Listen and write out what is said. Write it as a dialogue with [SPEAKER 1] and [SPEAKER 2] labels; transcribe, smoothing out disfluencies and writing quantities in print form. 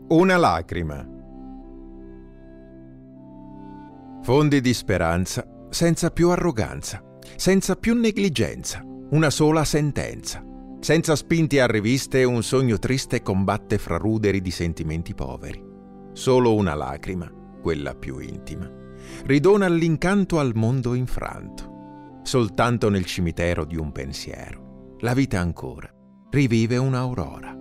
[SPEAKER 1] Una lacrima. Fondi di speranza, senza più arroganza, senza più negligenza, una sola sentenza. Senza spinti a riviste, un sogno triste combatte fra ruderi di sentimenti poveri. Solo una lacrima, quella più intima, ridona l'incanto al mondo infranto. Soltanto nel cimitero di un pensiero, la vita ancora rivive un'aurora.